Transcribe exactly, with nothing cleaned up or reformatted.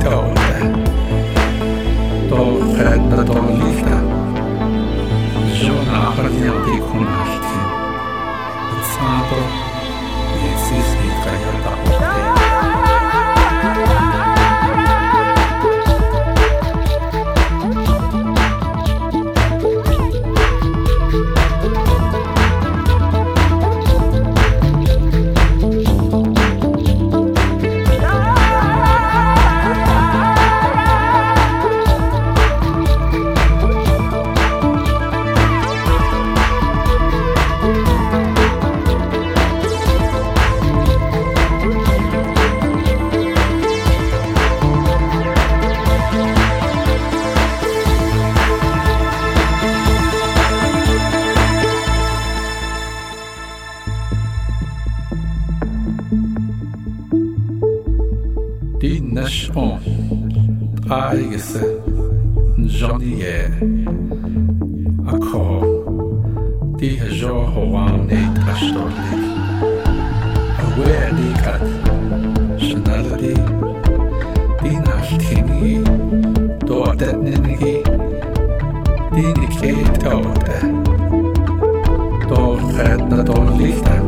tåte. Då räddar de lite. Jona har hjälpt hon alltid. Ett santo, det är sist i kajata och det. Diners on, dragelse, Johnny Akko, die jo hoan niet astorli, aware die kat, shanaldi, dinas tingi, door dat ningi, die niet keet door het na door licht.